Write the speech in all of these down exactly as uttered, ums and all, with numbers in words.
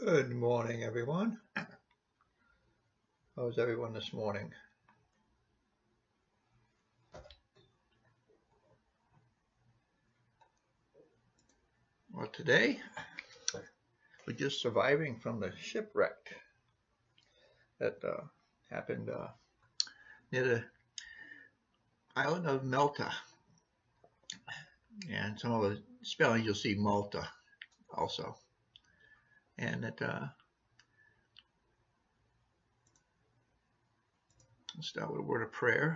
Good morning, everyone. How's everyone this morning? Well, today we're just surviving from the shipwreck that uh, happened uh, near the island of Malta. And some of the spellings you'll see Malta also. And it, uh, let's start with a word of prayer.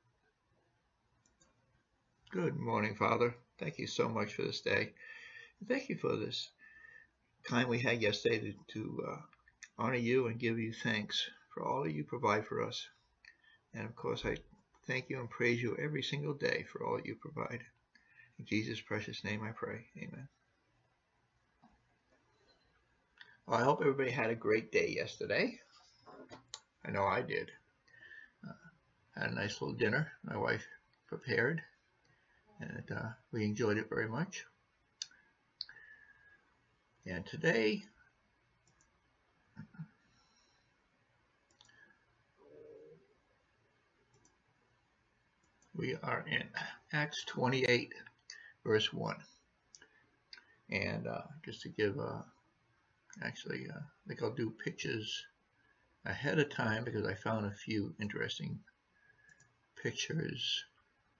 Good morning, Father. Thank you so much for this day. Thank you for this time we had yesterday to, to uh, honor you and give you thanks for all that you provide for us. And of course, I thank you and praise you every single day for all that you provide. In Jesus' precious name I pray. Amen. Well, I hope everybody had a great day yesterday. I know I did. Uh, had a nice little dinner my wife prepared, and uh, we enjoyed it very much. And today, we are in Acts twenty-eight, verse one. And uh, just to give, uh, actually, uh, I think I'll do pictures ahead of time because I found a few interesting pictures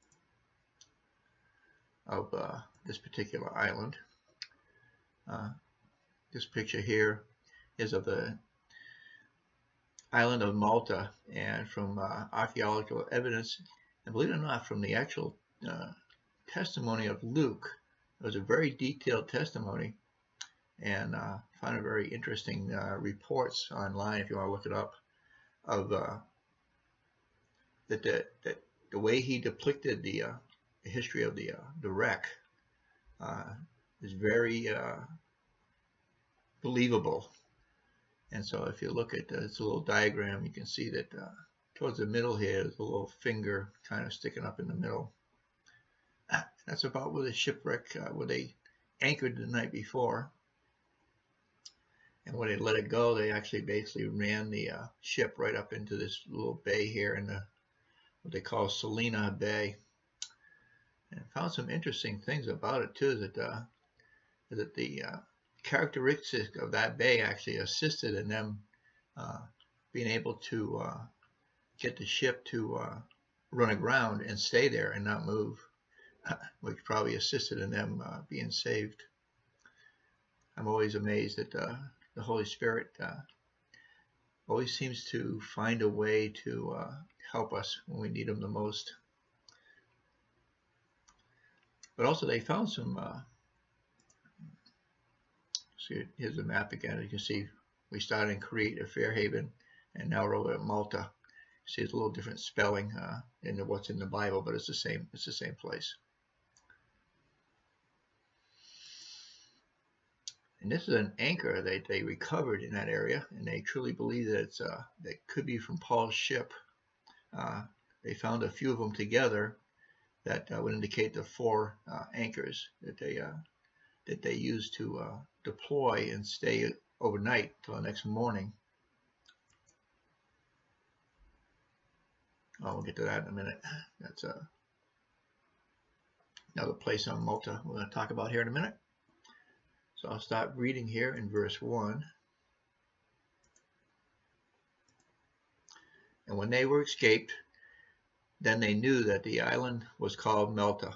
of uh, this particular island. Uh, this picture here is of the island of Malta, and from uh, archaeological evidence, and believe it or not, from the actual uh, testimony of Luke. It was a very detailed testimony, and uh, found it very interesting uh, reports online if you want to look it up, of uh, that, the, that the way he depicted the, uh, the history of the, uh, the wreck uh, is very uh, believable. And so if you look at this little diagram, you can see that uh, towards the middle here is a little finger kind of sticking up in the middle. That's about where the shipwreck, uh, where they anchored the night before. And when they let it go, they actually basically ran the uh, ship right up into this little bay here in the what they call Salina Bay. And found some interesting things about it too, that uh, that the uh, characteristics of that bay actually assisted in them uh, being able to uh, get the ship to uh, run aground and stay there and not move, which probably assisted in them uh, being saved. I'm always amazed that uh, the Holy Spirit uh, always seems to find a way to uh, help us when we need Him the most. But also they found some, uh, see, here's the map again. You can see we started in Crete at Fairhaven, and now we're over at Malta. See, it's a little different spelling uh, in what's in the Bible, but it's the same. It's the same place. And this is an anchor that they recovered in that area, and they truly believe that it's uh, that could be from Paul's ship. Uh, they found a few of them together that uh, would indicate the four uh, anchors that they uh, that they used to uh, deploy and stay overnight till the next morning. Oh, we'll get to that in a minute. That's uh, another place on Malta we're going to talk about here in a minute. So I'll start reading here in verse one. And when they were escaped, then they knew that the island was called Malta.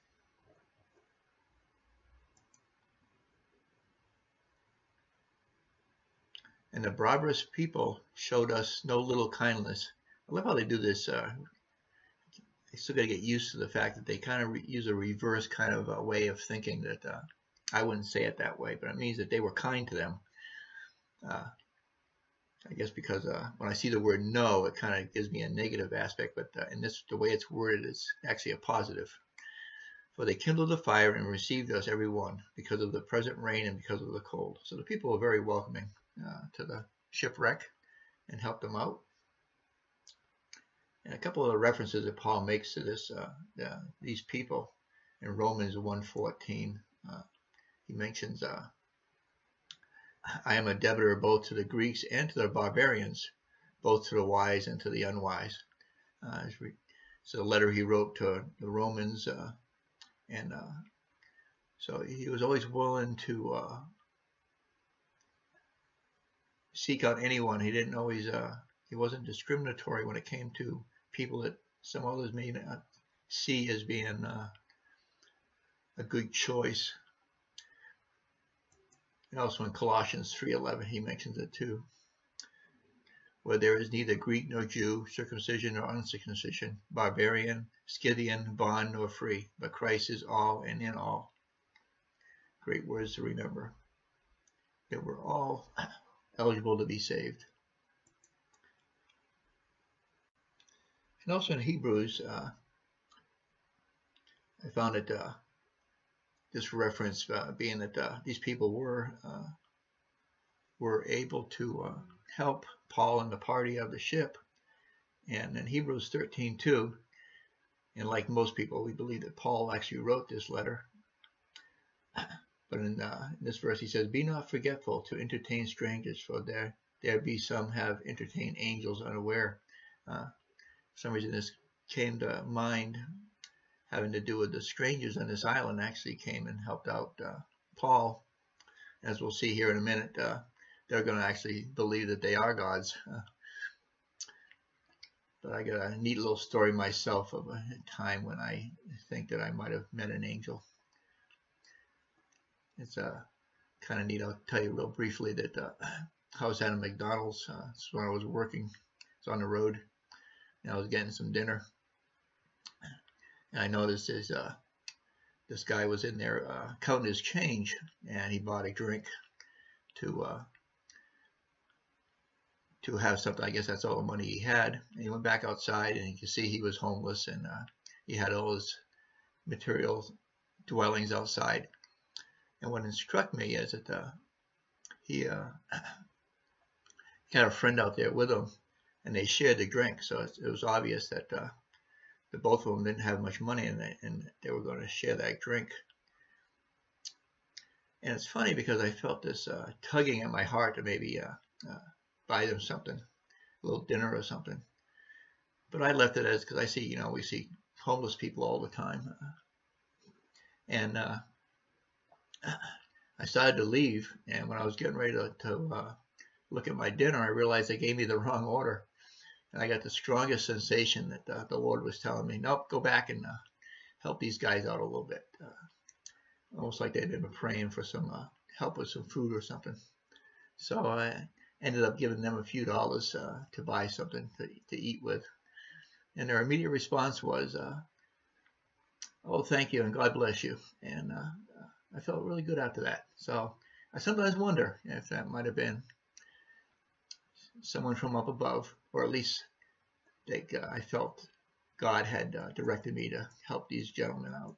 And the barbarous people showed us no little kindness. I love how they do this. Uh, they still got to get used to the fact that they kind of use a reverse kind of a way of thinking that uh, I wouldn't say it that way, but it means that they were kind to them. Uh, I guess because uh, when I see the word no, it kind of gives me a negative aspect, but uh, in this, the way it's worded, it's actually a positive. For they kindled a fire and received us every one because of the present rain and because of the cold. So the people were very welcoming uh, to the shipwreck and helped them out. And a couple of the references that Paul makes to this, uh, uh, these people in Romans one fourteen, uh, he mentions uh, I am a debtor both to the Greeks and to the barbarians, both to the wise and to the unwise. Uh, it's a letter he wrote to the Romans, uh, and uh, so he was always willing to uh, seek out anyone. He didn't always, uh, he wasn't discriminatory when it came to people that some others may not see as being uh, a good choice. And also in Colossians three eleven, he mentions it too, where there is neither Greek nor Jew, circumcision nor uncircumcision, barbarian, Scythian, bond nor free, but Christ is all and in all. Great words to remember, that we're all eligible to be saved. And also in Hebrews, uh, I found it, uh, this reference uh, being that uh, these people were uh, were able to uh, help Paul and the party of the ship. And in Hebrews thirteen two, and like most people, we believe that Paul actually wrote this letter. But in, uh, in this verse, he says, "Be not forgetful to entertain strangers, for there there be some have entertained angels unaware." Uh, for some reason, this came to mind, having to do with the strangers on this island actually came and helped out uh, Paul. As we'll see here in a minute, uh, they're going to actually believe that they are gods. Uh, but I got a neat little story myself of a time when I think that I might have met an angel. It's uh, kind of neat. I'll tell you real briefly that uh, I was at a McDonald's. Uh, this is when I was working. I was on the road, and I was getting some dinner. And I noticed this, uh, this guy was in there uh, counting his change, and he bought a drink to uh, to have something. I guess that's all the money he had. And he went back outside, and you can see he was homeless, and uh, he had all his material dwellings outside. And what struck me is that uh, he, uh, he had a friend out there with him, and they shared the drink. So it, it was obvious that uh, the both of them didn't have much money, and they, and they were going to share that drink. And it's funny because I felt this uh, tugging at my heart to maybe uh, uh, buy them something, a little dinner or something. But I left it as, because I see, you know, we see homeless people all the time. And uh, I started to leave, and when I was getting ready to, to uh, look at my dinner, I realized they gave me the wrong order. And I got the strongest sensation that uh, the Lord was telling me, nope, go back and uh, help these guys out a little bit. Uh, almost like they'd been praying for some uh, help with some food or something. So I ended up giving them a few dollars uh, to buy something to, to eat with. And their immediate response was, uh, oh, thank you, and God bless you. And uh, I felt really good after that. So I sometimes wonder if that might have been someone from up above, or at least they, uh, I felt God had uh, directed me to help these gentlemen out.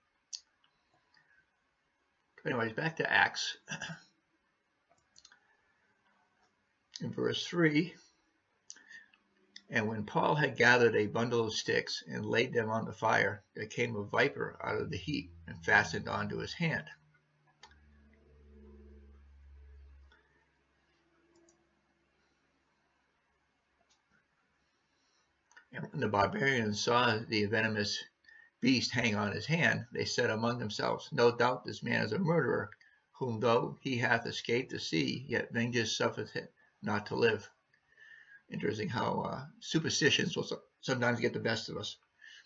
Anyways, back to Acts. In verse three, "And when Paul had gathered a bundle of sticks and laid them on the fire, there came a viper out of the heat and fastened onto his hand. And when the barbarians saw the venomous beast hang on his hand, they said among themselves, No doubt this man is a murderer, whom though he hath escaped the sea, yet vengeance suffereth him not to live." Interesting how uh, superstitions will sometimes get the best of us.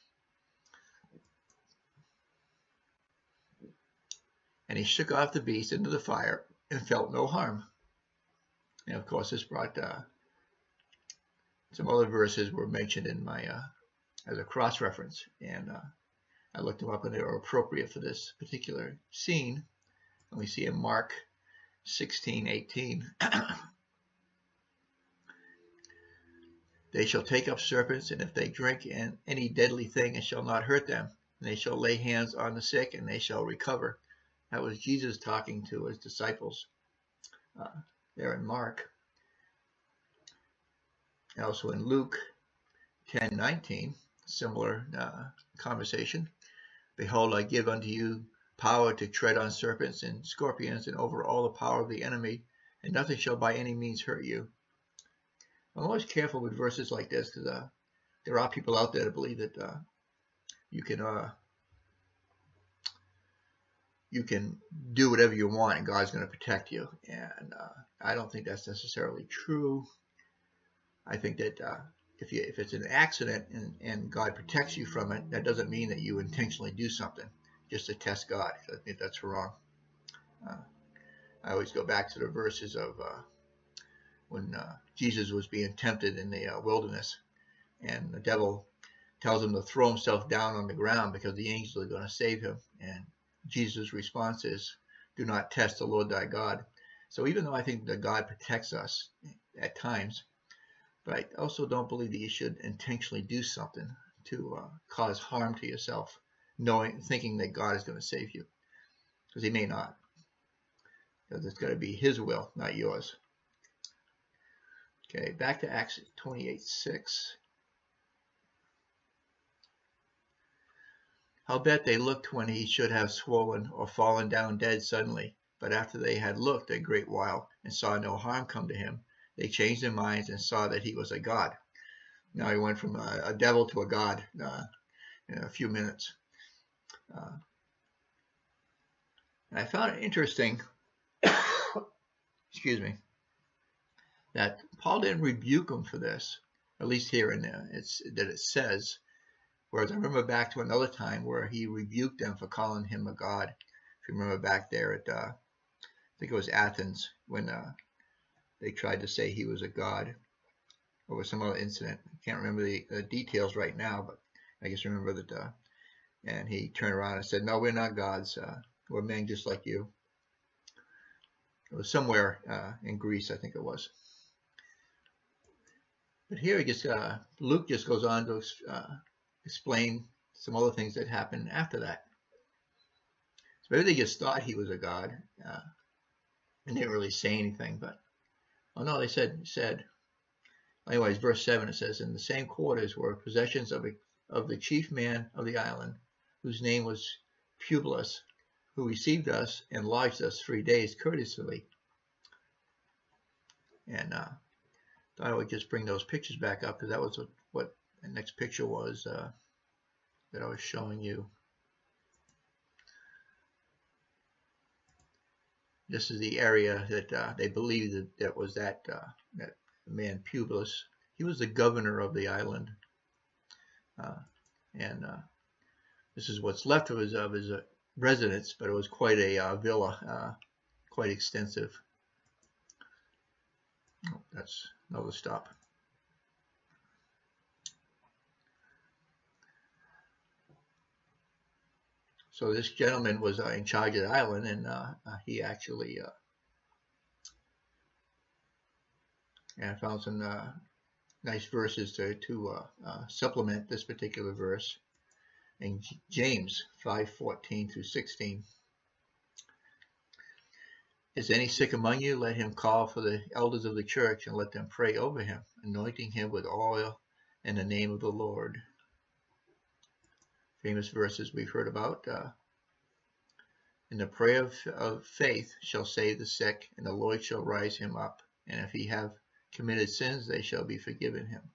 "And he shook off the beast into the fire and felt no harm." And of course, this brought uh, some other verses were mentioned in my uh, as a cross reference, and uh, I looked them up, and they were appropriate for this particular scene. And we see in Mark sixteen eighteen. "They shall take up serpents, and if they drink any deadly thing, it shall not hurt them. And they shall lay hands on the sick, and they shall recover." That was Jesus talking to his disciples uh, there in Mark. Also in Luke ten nineteen, similar uh, conversation. "Behold, I give unto you power to tread on serpents and scorpions, and over all the power of the enemy, and nothing shall by any means hurt you. I'm always careful with verses like this because uh, there are people out there that believe that uh, you can uh, you can do whatever you want and God's going to protect you. And uh, I don't think that's necessarily true. I think that uh, if you if it's an accident and, and God protects you from it, that doesn't mean that you intentionally do something just to test God. I think that's wrong. Uh, I always go back to the verses of uh, when uh, Jesus was being tempted in the uh, wilderness, and the devil tells him to throw himself down on the ground because the angels are going to save him. And Jesus' response is, do not test the Lord thy God. So even though I think that God protects us at times, but I also don't believe that you should intentionally do something to uh, cause harm to yourself, knowing, thinking that God is going to save you, because he may not. Because it's got to be his will, not yours. Okay, back to Acts twenty-eight six. Howbeit they looked when he should have swollen or fallen down dead suddenly. But after they had looked a great while and saw no harm come to him, they changed their minds and saw that he was a god. Now he went from a, a devil to a god uh, in a few minutes. Uh, and I found it interesting, excuse me, that Paul didn't rebuke him for this, at least here and there. It's that it says. Whereas I remember back to another time where he rebuked them for calling him a god. If you remember back there at, uh, I think it was Athens, when uh, they tried to say he was a god over some other incident. I can't remember the, the details right now, but I just remember that. Uh, and he turned around and said, no, we're not gods. Uh, we're men just like you. It was somewhere uh, in Greece, I think it was. But here he just, uh, Luke just goes on to uh, explain some other things that happened after that. So maybe they just thought he was a god uh, and didn't really say anything. But oh no, they said said. Anyways, verse seven, it says, in the same quarters were possessions of a, of the chief man of the island, whose name was Publius, who received us and lodged us three days courteously. And uh, thought I would just bring those pictures back up because that was what the next picture was uh, that I was showing you. This is the area that uh, they believe that, that was that, uh, that man Publius. He was the governor of the island. Uh, and uh, this is what's left of his, of his uh, residence, but it was quite a uh, villa, uh, quite extensive. Oh, that's another stop. So this gentleman was uh, in charge of the island, and uh, uh, he actually, uh, and I found some uh, nice verses to, to uh, uh, supplement this particular verse in James five fourteen through sixteen. Is any sick among you? Let him call for the elders of the church and let them pray over him, anointing him with oil in the name of the Lord. Famous verses we've heard about. Uh, and the prayer of, of faith shall save the sick, and the Lord shall rise him up. And if he have committed sins, they shall be forgiven him.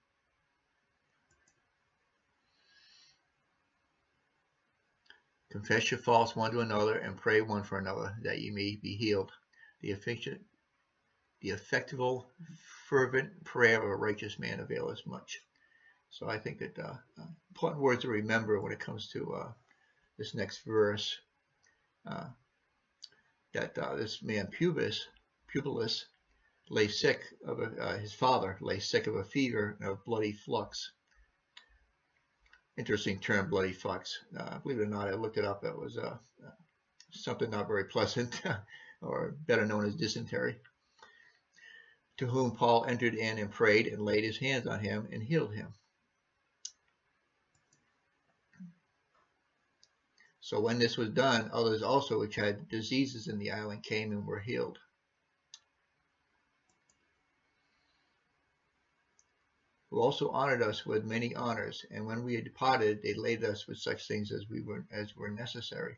Confess your faults one to another, and pray one for another, that ye may be healed. The affectionate, the effectual, fervent prayer of a righteous man availeth much. So I think that uh, important words to remember when it comes to uh, this next verse. Uh, that uh, this man Publius, Publius lay sick of a, uh, his father lay sick of a fever and of bloody flux. Interesting term, bloody flux. Uh, believe it or not, I looked it up. It was uh, something not very pleasant, or better known as dysentery. To whom Paul entered in and prayed and laid his hands on him and healed him. So when this was done, others also which had diseases in the island came and were healed. Who also honored us with many honors, and when we had departed, they laid us with such things as we were as were necessary.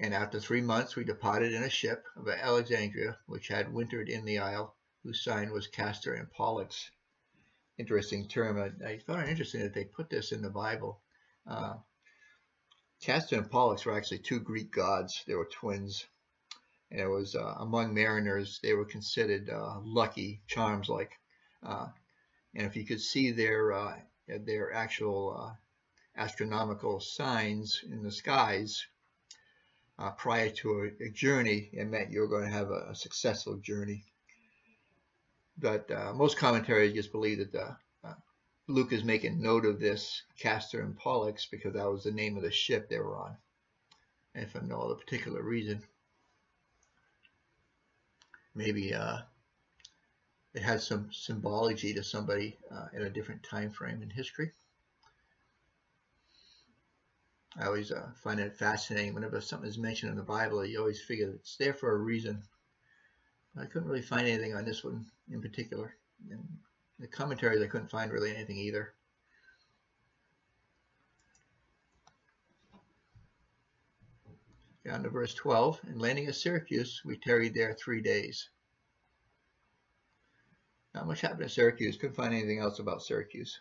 And after three months we departed in a ship of Alexandria, which had wintered in the isle, whose sign was Castor and Pollux. Interesting term. I, I found it interesting that they put this in the Bible. Uh, Castor and Pollux were actually two Greek gods. They were twins. And it was uh, among mariners, they were considered uh, lucky charms like. Uh, and if you could see their, uh, their actual uh, astronomical signs in the skies, Uh, prior to a, a journey, it meant you were going to have a, a successful journey. But uh, most commentaries just believe that the, uh, Luke is making note of this Castor and Pollux because that was the name of the ship they were on, and for no other particular reason. Maybe uh, it has some symbology to somebody uh, in a different time frame in history. I always uh, find it fascinating. Whenever something is mentioned in the Bible, you always figure it's there for a reason. I couldn't really find anything on this one in particular. In the commentaries, I couldn't find really anything either. Down to verse twelve. And landing at Syracuse, we tarried there three days. Not much happened at Syracuse. Couldn't find anything else about Syracuse.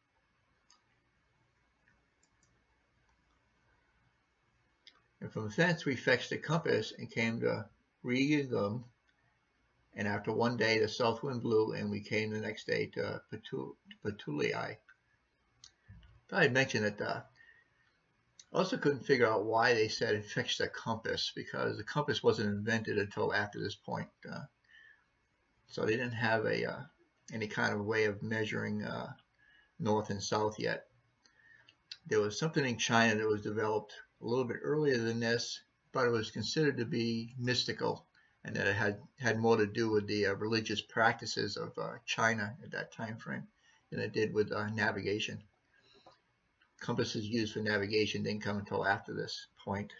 And from thence we fetched a compass and came to Rhegium. And after one day the south wind blew, and we came the next day to Puteoli. I thought I'd mention that uh, I also couldn't figure out why they said it fetched a compass, because the compass wasn't invented until after this point. Uh, so they didn't have a uh, any kind of way of measuring uh, north and south yet. There was something in China that was developed a little bit earlier than this, but it was considered to be mystical, and that it had, had more to do with the uh, religious practices of uh, China at that time frame than it did with uh, navigation. Compasses used for navigation didn't come until after this point.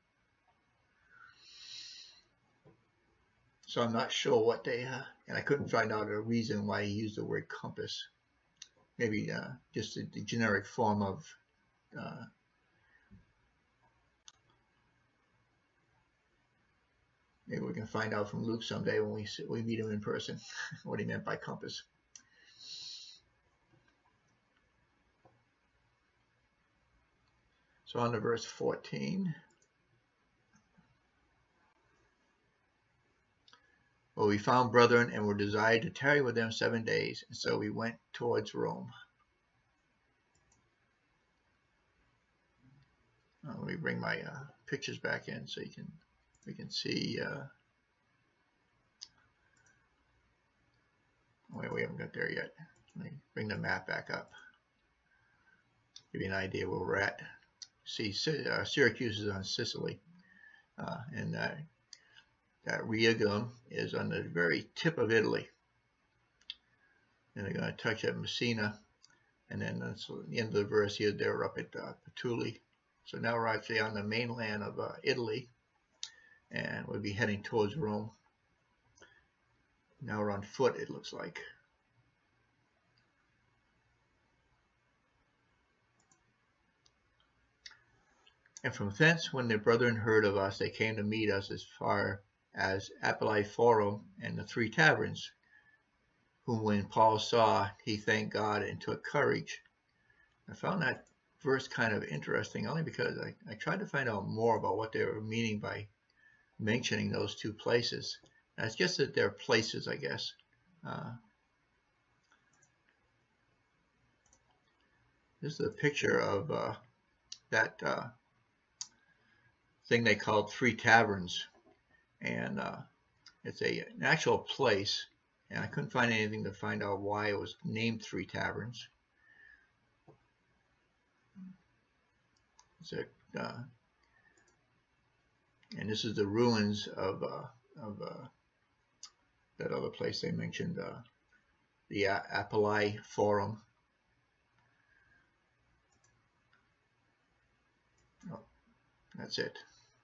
So I'm not sure what they, uh, and I couldn't find out a reason why he used the word compass. Maybe uh, just the, the generic form of uh, maybe we can find out from Luke someday when we sit, we meet him in person what he meant by compass. So on to verse fourteen. Well, we found brethren and were desired to tarry with them seven days, and so we went towards Rome. Uh, let me bring my uh, pictures back in so you can we can see. Uh, wait, we haven't got there yet. Let me bring the map back up. Give you an idea where we're at. See, uh, Syracuse is on Sicily, uh, and uh, that Rhegium is on the very tip of Italy. And they're going to touch at Messina, and then that's the end of the verse here. They're up at uh, Puteoli. So now we're actually on the mainland of uh, Italy, and we'll be heading towards Rome. Now we're on foot, it looks like. And from thence, when the brethren heard of us, they came to meet us as far as Appiae Forum and the Three Taverns, whom when Paul saw, he thanked God and took courage. I found that verse kind of interesting, only because I, I tried to find out more about what they were meaning by mentioning those two places. And it's just that they're places, I guess. Uh, this is a picture of uh, that uh, thing they called Three Taverns, and uh, it's a an actual place, and I couldn't find anything to find out why it was named Three Taverns. It's a, uh, and this is the ruins of uh, of uh, that other place they mentioned, uh, the Appiae Forum. Oh, that's it.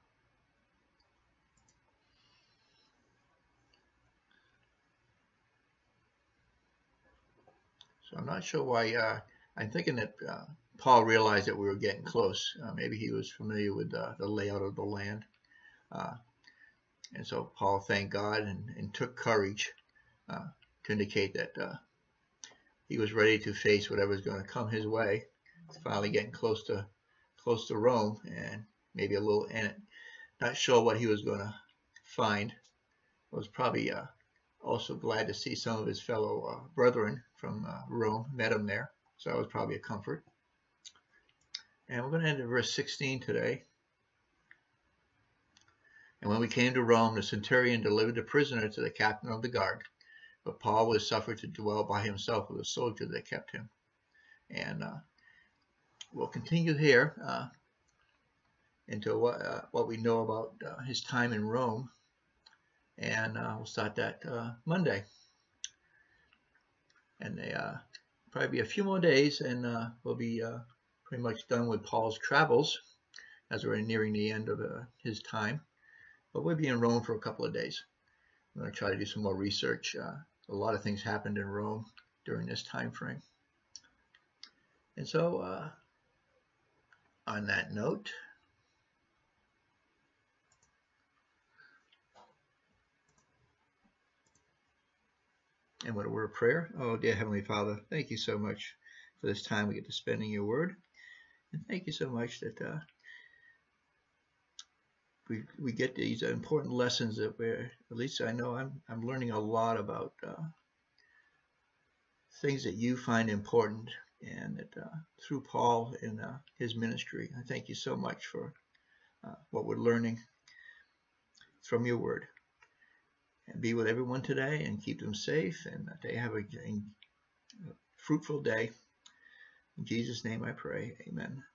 So I'm not sure why. Uh, I'm thinking that uh, Paul realized that we were getting close. Uh, maybe he was familiar with uh, the layout of the land. Uh, and so Paul thanked God and, and took courage uh, to indicate that uh, he was ready to face whatever was going to come his way. Finally getting close to close to Rome, and maybe a little, and not sure what he was going to find. I was probably uh, also glad to see some of his fellow uh, brethren from uh, Rome, met him there. So that was probably a comfort. And we're going to end at verse sixteen today. And when we came to Rome, the centurion delivered the prisoner to the captain of the guard, but Paul was suffered to dwell by himself with a soldier that kept him. And uh, we'll continue here uh, into what, uh, what we know about uh, his time in Rome. And uh, we'll start that uh, Monday. And they uh, probably be a few more days, and uh, we'll be uh, pretty much done with Paul's travels as we're nearing the end of uh, his time. But we'll be in Rome for a couple of days. I'm going to try to do some more research. Uh, a lot of things happened in Rome during this time frame. And so, uh, on that note, and with a word of prayer. Oh, dear Heavenly Father, thank you so much for this time we get to spend in your word. And thank you so much that uh, we we get these important lessons that we're, at least I know I'm, I'm learning a lot about uh, things that you find important, and that uh, through Paul and uh, his ministry. I thank you so much for uh, what we're learning from your word. And be with everyone today and keep them safe, and that they have a, a fruitful day. In Jesus' name I pray, amen.